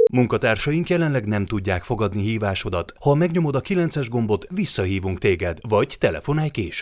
Munkatársaink jelenleg nem tudják fogadni hívásodat. Ha megnyomod a 9-es gombot, visszahívunk téged, vagy telefonálj később.